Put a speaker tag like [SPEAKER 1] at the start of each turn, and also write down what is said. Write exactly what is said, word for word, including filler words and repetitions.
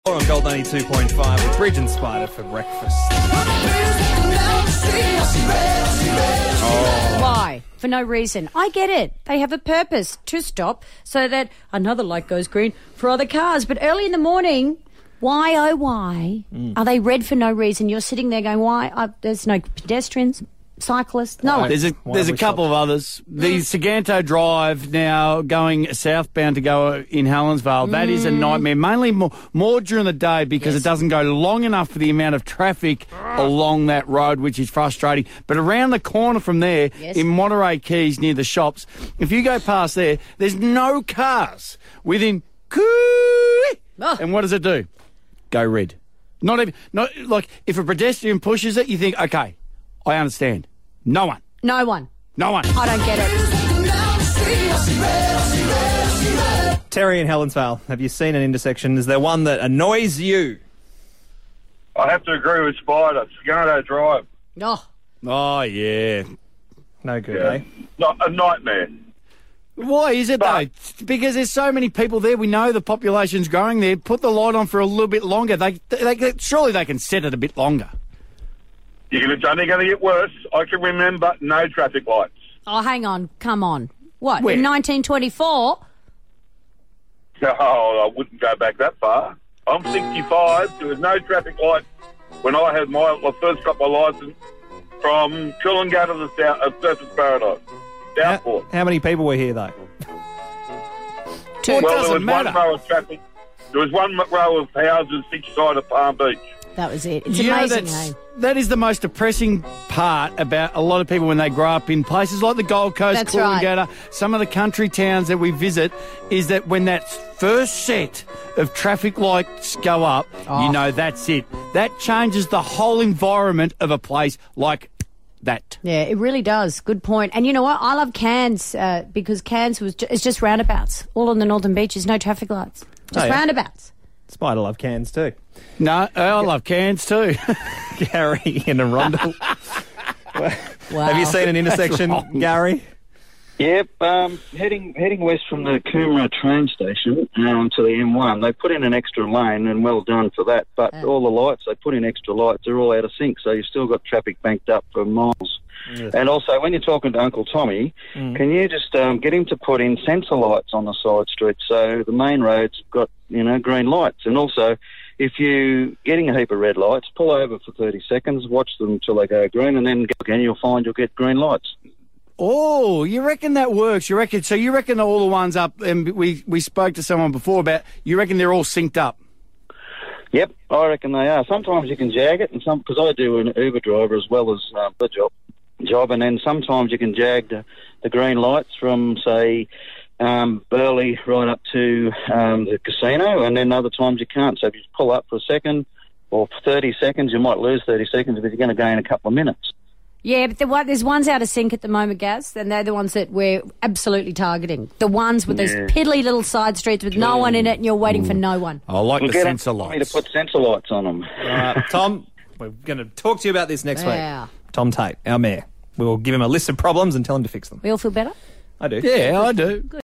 [SPEAKER 1] On Gold ninety-two point five with Bridge and Spider for breakfast.
[SPEAKER 2] Oh. Why? For no reason. I get it. They have a purpose to stop so that another light goes green for other cars. But early in the morning, why, oh, why mm. are they red for no reason? You're sitting there going, why? Uh, there's no pedestrians, cyclists, no one.
[SPEAKER 3] There's a, there's a couple stopped? of others. The Saganto Drive now going southbound to go in Helensvale. Mm. That is a nightmare, mainly more, more during the day because yes. it doesn't go long enough for the amount of traffic along that road, which is frustrating. But around the corner from there, yes. in Monterey Keys near the shops, if you go past there, there's no cars within... Oh. And what does it do? Go red. Not even... Not, like, if a pedestrian pushes it, you think, OK, I understand. No one.
[SPEAKER 2] No one.
[SPEAKER 3] No one.
[SPEAKER 2] I don't get
[SPEAKER 1] it. Terry in Helensvale, have you seen an intersection? Is there one that annoys you?
[SPEAKER 4] I have to agree with Spider. Saganto Drive.
[SPEAKER 2] Oh.
[SPEAKER 3] Oh, yeah.
[SPEAKER 1] No good,
[SPEAKER 4] yeah.
[SPEAKER 1] eh?
[SPEAKER 4] Not a nightmare.
[SPEAKER 3] Why is it, but, though? Because there's so many people there. We know the population's growing there. Put the light on for a little bit longer. They, they, they surely they can set it a bit longer.
[SPEAKER 4] It's only going to get worse. I can remember no traffic lights.
[SPEAKER 2] Oh, hang on. Come on. What,
[SPEAKER 3] Where?
[SPEAKER 2] in nineteen twenty-four?
[SPEAKER 4] No, I wouldn't go back that far. I'm sixty-five. There was no traffic lights when I had my, my first got my licence from Coolangatta to the south, uh, Surface Paradise. Southport.
[SPEAKER 1] How, how many people were here, though?
[SPEAKER 3] Two. Well,
[SPEAKER 4] well there was
[SPEAKER 3] matter.
[SPEAKER 4] one row of traffic. There was one row of houses each side of Palm Beach.
[SPEAKER 2] That was it. It's
[SPEAKER 3] you
[SPEAKER 2] amazing,
[SPEAKER 3] know,
[SPEAKER 2] hey?
[SPEAKER 3] That is the most depressing part about a lot of people when they grow up in places like the Gold Coast,
[SPEAKER 2] That's
[SPEAKER 3] Coolangatta,
[SPEAKER 2] right.
[SPEAKER 3] some of the country towns that we visit, is that when that first set of traffic lights go up, oh. you know that's it. That changes the whole environment of a place like that.
[SPEAKER 2] Yeah, it really does. Good point. And you know what? I love Cairns uh, because Cairns was ju- it's just roundabouts. All on the northern beaches, no traffic lights. Just
[SPEAKER 1] oh, yeah.
[SPEAKER 2] roundabouts.
[SPEAKER 1] Spider love Cairns too.
[SPEAKER 3] No, I love Cairns too.
[SPEAKER 1] Gary in Arundel.
[SPEAKER 2] Wow.
[SPEAKER 1] Have you seen an intersection, Gary?
[SPEAKER 5] Yep, um, heading heading west from the Coomera train station um, to the M one, they put in an extra lane, and well done for that, but
[SPEAKER 2] oh.
[SPEAKER 5] all the lights, they put in extra lights, they're all out of sync, so you've still got traffic banked up for miles. Yes. And also, when you're talking to Uncle Tommy, mm. can you just um, get him to put in sensor lights on the side streets so the main road's got, you know, green lights? And also, if you're getting a heap of red lights, pull over for thirty seconds, watch them until they go green, and then again you'll find you'll get green lights.
[SPEAKER 3] Oh, you reckon that works? You reckon? So you reckon all the ones up, and we, we spoke to someone before about, you reckon they're all synced up?
[SPEAKER 5] Yep, I reckon they are. Sometimes you can jag it, and some because I do an Uber driver as well as um, the job. job, and then sometimes you can jag the, the green lights from, say, um, Burleigh right up to um, the casino, and then other times you can't. So if you pull up for a second or for thirty seconds, you might lose thirty seconds, but you're going to gain a couple of minutes.
[SPEAKER 2] Yeah, but the one, there's ones out of sync at the moment, Gaz, and they're the ones that we're absolutely targeting. The ones with yeah. those piddly little side streets with no one in it, and you're waiting mm. for no one.
[SPEAKER 3] I like
[SPEAKER 5] we'll
[SPEAKER 3] the sensor lights.
[SPEAKER 5] To put sensor lights on them.
[SPEAKER 1] All right, Tom, we're going to talk to you about this next
[SPEAKER 2] yeah.
[SPEAKER 1] week. Tom Tate, our mayor. We'll give him a list of problems and tell him to fix them.
[SPEAKER 2] We all feel better?
[SPEAKER 1] I do.
[SPEAKER 3] Yeah, I do.
[SPEAKER 2] Good.